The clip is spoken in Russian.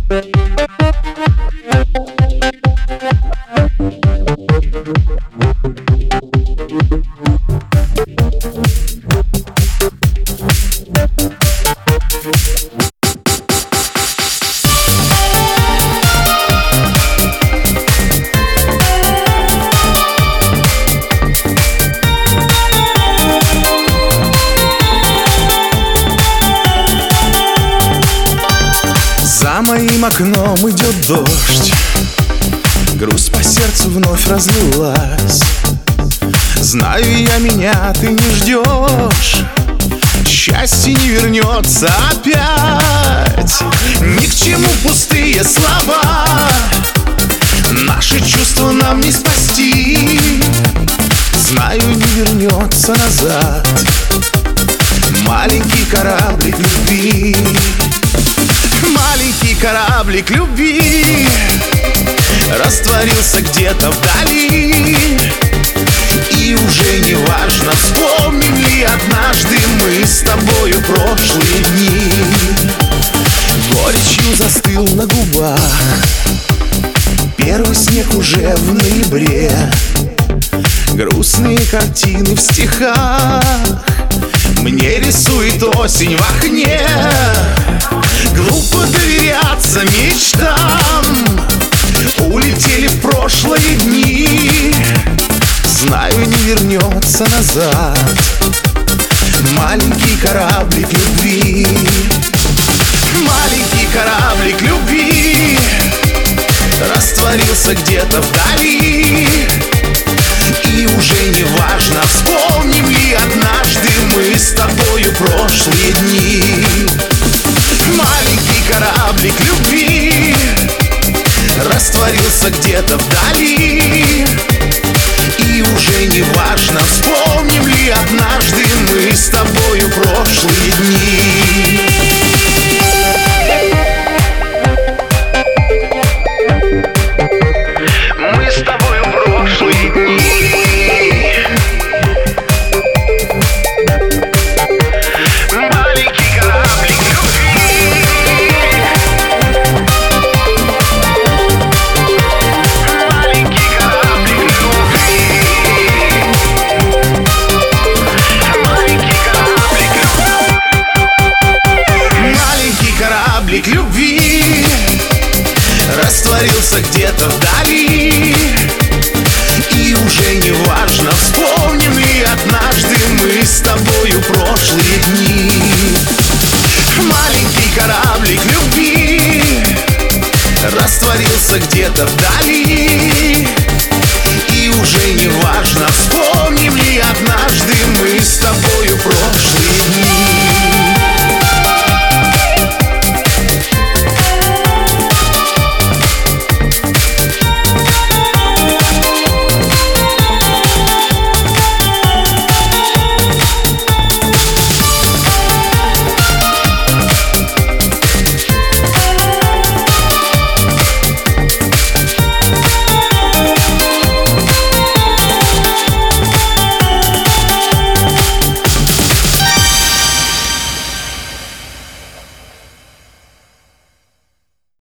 За моим окном идет дождь, грусть по сердцу вновь разлилась. Знаю я, меня ты не ждешь, счастье не вернется опять. Ни к чему пустые слова, наши чувства нам не спасти. Знаю, не вернется назад маленький кораблик любви. Маленький кораблик любви растворился где-то вдали. И уже не важно, вспомним ли однажды мы с тобою прошлые дни. Горечью застыл на губах первый снег уже в ноябре. Грустные картины в стихах мне рисует осень в окне. Глупо доверяться мечтам, улетели в прошлые дни. Знаю, не вернется назад маленький кораблик любви. Маленький кораблик любви растворился где-то вдали. И уже не важно, вспомним ли однажды мы с тобою прошлые дни. Маленький кораблик любви растворился где-то вдали. И уже не важно, вспомним ли однажды мы с тобою прошлые дни. Мы с тобою прошлые дни. Кораблик любви растворился где-то вдали. И уже не важно, вспомним ли однажды мы с тобою прошлые дни. Маленький кораблик любви растворился где-то вдали. И уже не